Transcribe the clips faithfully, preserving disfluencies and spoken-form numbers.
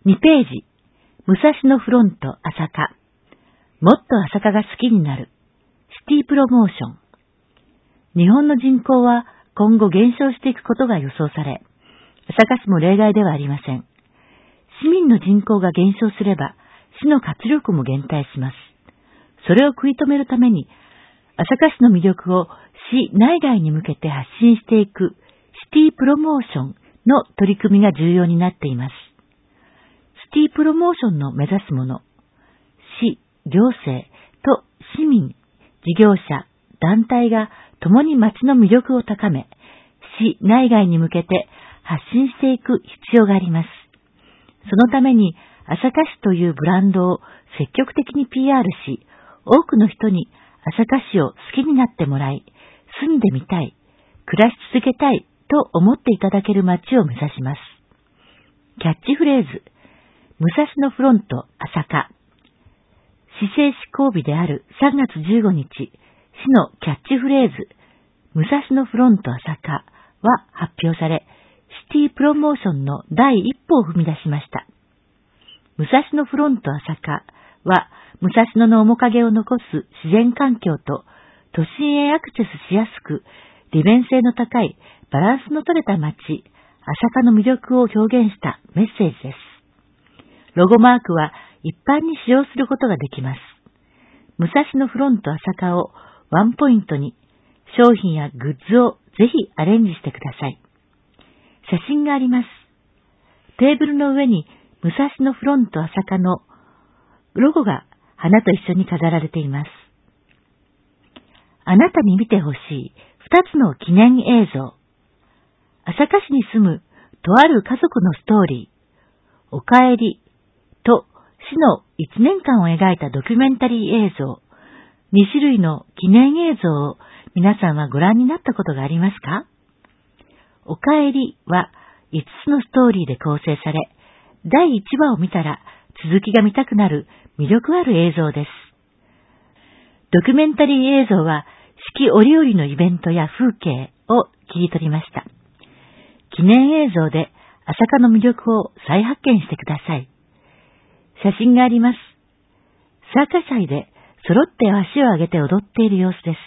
にページ、武蔵野フロント朝霞。もっと朝霞が好きになる。シティプロモーション。日本の人口は今後減少していくことが予想され、朝霞市も例外ではありません。市民の人口が減少すれば、市の活力も減退します。それを食い止めるために、朝霞市の魅力を市内外に向けて発信していくシティプロモーションの取り組みが重要になっています。シティプロモーションの目指すもの、市、行政と市民、事業者、団体が共に町の魅力を高め、市内外に向けて発信していく必要があります。そのために朝霞市というブランドを積極的に ピーアール し、多くの人に朝霞市を好きになってもらい、住んでみたい、暮らし続けたいと思っていただける街を目指します。キャッチフレーズ、武蔵野フロント朝霞。市政施行日であるさんがつじゅうごにち、市のキャッチフレーズ、武蔵野フロント朝霞は発表され、シティプロモーションの第一歩を踏み出しました。武蔵野フロント朝霞は、武蔵野の面影を残す自然環境と都心へアクセスしやすく、利便性の高いバランスの取れた街、朝霞の魅力を表現したメッセージです。ロゴマークは一般に使用することができます。武蔵野フロント朝霞をワンポイントに商品やグッズをぜひアレンジしてください。写真があります。テーブルの上に武蔵野フロント朝霞のロゴが花と一緒に飾られています。あなたに見てほしい二つの記念映像。朝霞市に住むとある家族のストーリー、おかえりと市の一年間を描いたドキュメンタリー映像、二種類の記念映像を皆さんはご覧になったことがありますか？おかえりは五つのストーリーで構成され、だいいちわを見たら続きが見たくなる魅力ある映像です。ドキュメンタリー映像は四季折々のイベントや風景を切り取りました。記念映像で朝霞の魅力を再発見してください。写真があります。サーカス祭で揃って足を上げて踊っている様子です。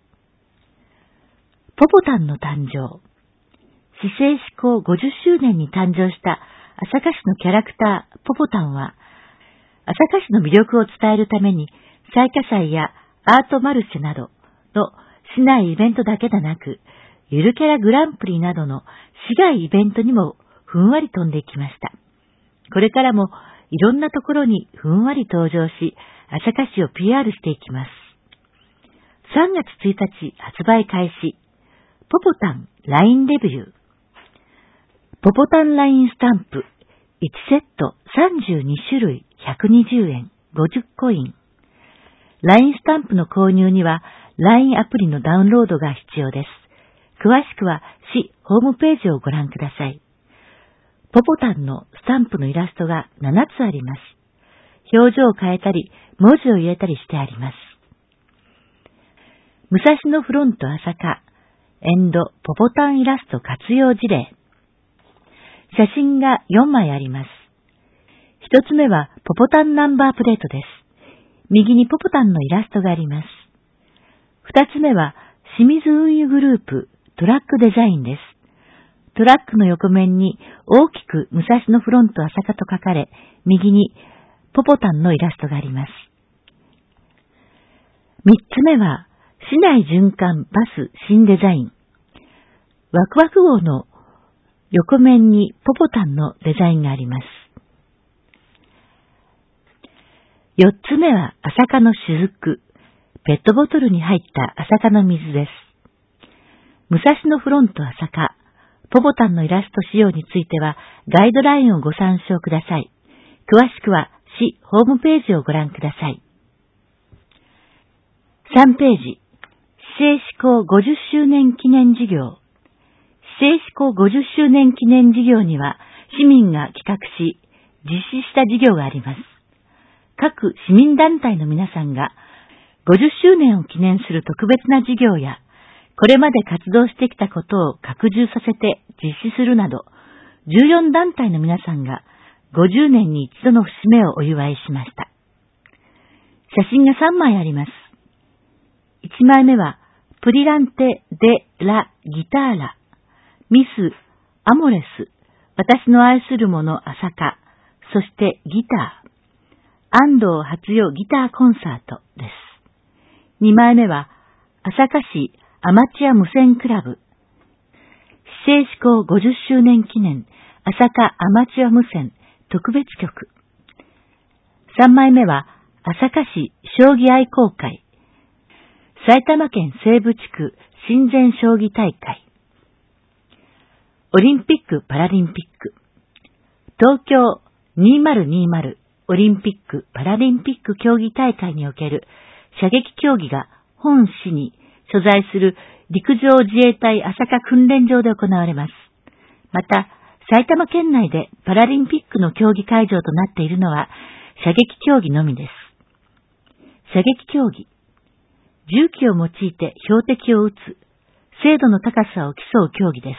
ポポタンの誕生。市政施行ごじゅっしゅうねんに誕生した朝霞市のキャラクターポポタンは、朝霞市の魅力を伝えるために、彩華祭やアートマルシェなどの市内イベントだけでなく、ゆるキャラグランプリなどの市外イベントにもふんわり飛んでいきました。これからもいろんなところにふんわり登場し、朝霞市を ピーアール していきます。さんがつついたち発売開始。ポポタン ライン レビュー。ポポタン ライン スタンプいちセットさんじゅうにしゅるいひゃくにじゅうえんごじゅっコイン。ライン スタンプの購入には ライン アプリのダウンロードが必要です。詳しくは市ホームページをご覧ください。ポポタンのスタンプのイラストがななつあります。表情を変えたり、文字を入れたりしてあります。武蔵野フロント朝霞、エンドポポタンイラスト活用事例。写真がよんまいあります。一つ目はポポタンナンバープレートです。右にポポタンのイラストがあります。二つ目は清水運輸グループトラックデザインです。トラックの横面に大きく武蔵野フロント朝霞と書かれ、右にポポタンのイラストがあります。三つ目は市内循環バス新デザイン。ワクワク号の横面にポポタンのデザインがあります。四つ目は朝霞の雫。ペットボトルに入った朝霞の水です。武蔵野フロント朝霞。ポポタンのイラスト使用についてはガイドラインをご参照ください。詳しくは市ホームページをご覧ください。さんページ。市政施行ごじゅっしゅうねん記念事業。市政施行ごじゅっしゅうねん記念事業には市民が企画し実施した事業があります。各市民団体の皆さんがごじゅっしゅうねんを記念する特別な事業やこれまで活動してきたことを拡充させて実施するなどじゅうよんだんたいの皆さんがごじゅうねんに一度の節目をお祝いしました。写真がさんまいあります。いちまいめは、プリランテ・デ・ラ・ギターラ、ミス・アモレス、私の愛する者朝香、そしてギター、安藤初代ギターコンサートです。にまいめは、朝霞市アマチュア無線クラブ、市政施行ごじゅっしゅうねん記念朝霞アマチュア無線特別曲。さんまいめは、朝霞市将棋愛好会、埼玉県西部地区親善将棋大会、オリンピック・パラリンピック、東京にせんにじゅうオリンピック・パラリンピック競技大会における射撃競技が本市に所在する陸上自衛隊朝霞訓練場で行われます。また、埼玉県内でパラリンピックの競技会場となっているのは射撃競技のみです。射撃競技。銃器を用いて標的を撃つ、精度の高さを競う競技です。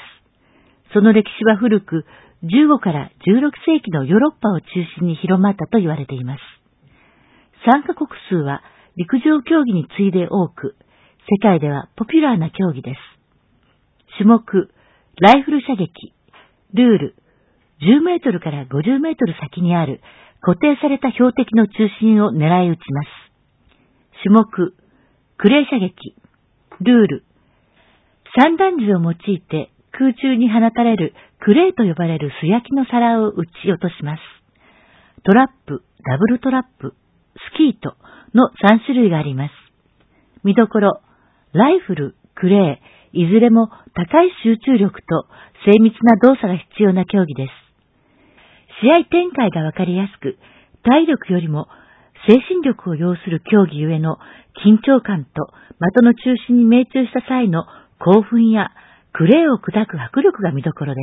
その歴史は古く、じゅうごからじゅうろくせいきのヨーロッパを中心に広まったと言われています。参加国数は陸上競技に次いで多く、世界ではポピュラーな競技です。種目、ライフル射撃、ルール、じゅうメートルからごじゅうメートル先にある固定された標的の中心を狙い撃ちます。種目、クレー射撃、ルール、散弾銃を用いて空中に放たれるクレーと呼ばれる素焼きの皿を撃ち落とします。トラップ、ダブルトラップ、スキートのさんしゅるいがあります。見どころ、ライフル、クレー、いずれも高い集中力と精密な動作が必要な競技です。試合展開がわかりやすく、体力よりも精神力を要する競技ゆえの緊張感と的の中心に命中した際の興奮やクレーを砕く迫力が見どころです。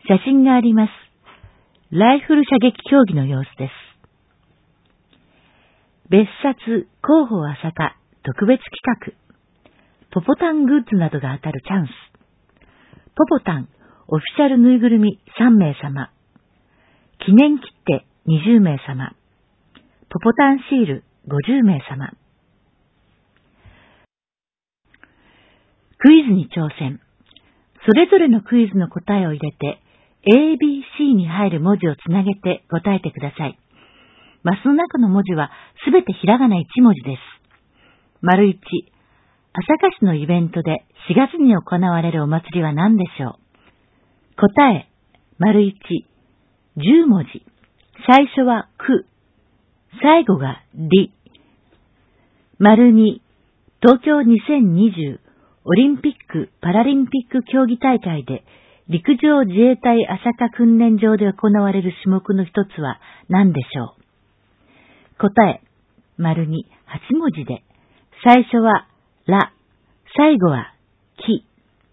写真があります。ライフル射撃競技の様子です。別冊広報朝霞特別企画。ポポタングッズなどが当たるチャンス。ポポタンオフィシャルぬいぐるみさんめいさま。記念切手にじゅうめいさま。ポポタンシールごじゅうめいさま。クイズに挑戦。それぞれのクイズの答えを入れて エービーシー に入る文字をつなげて答えてください。マスの中の文字はすべてひらがないちもじです。丸いち、朝霞市のイベントでしがつに行われるお祭りは何でしょう。答え、丸いち、じゅうもじ。最初はく、最後がり。丸に、東京にせんにじゅうオリンピック・パラリンピック競技大会で陸上自衛隊朝霞訓練場で行われる種目の一つは何でしょう。答え、丸に、はちもじで、最初はら、最後はき。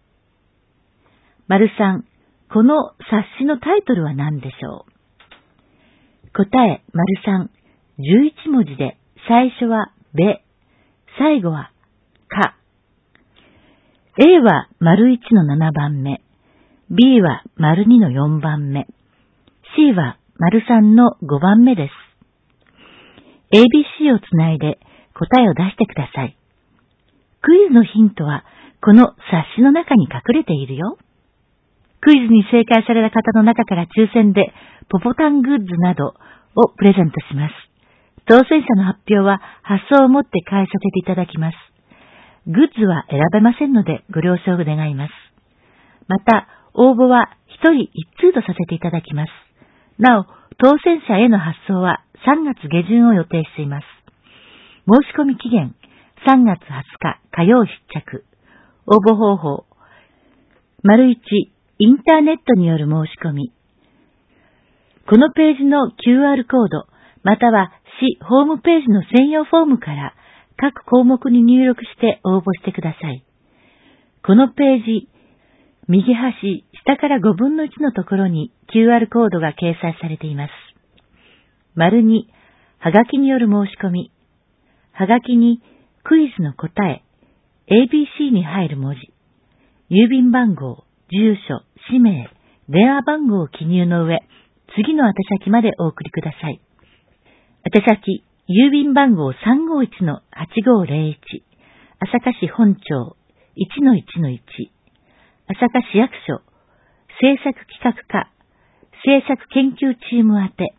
丸さん、この冊子のタイトルは何でしょう。答え、丸さん、じゅういちもじで、最初はべ、最後はか。A は丸いちのななばんめ、B は丸にのよんばんめ、C は丸さんのごばんめです。エービーシー をつないで答えを出してください。クイズのヒントはこの冊子の中に隠れているよ。クイズに正解された方の中から抽選でポポタングッズなどをプレゼントします。当選者の発表は発送をもって返させていただきます。グッズは選べませんのでご了承願います。また、応募はひとりいっつうとさせていただきます。なお、当選者への発送はさんがつげじゅんを予定しています。申し込み期限さんがつはつか火曜必着。応募方法、丸いち、インターネットによる申し込み。このページの キューアール コード、または市ホームページの専用フォームから各項目に入力して応募してください。このページ、右端下からごぶんのいちのところに キューアール コードが掲載されています。丸に、はがきによる申し込み。はがきにクイズの答え、エービーシー に入る文字、郵便番号、住所、氏名、電話番号を記入の上、 次の宛先までお送りください。宛先、郵便番号 さんごいちのはちごーぜろいち、朝霞市本町 いちのいちのいち、朝霞市役所、政策企画課、政策研究チーム宛て、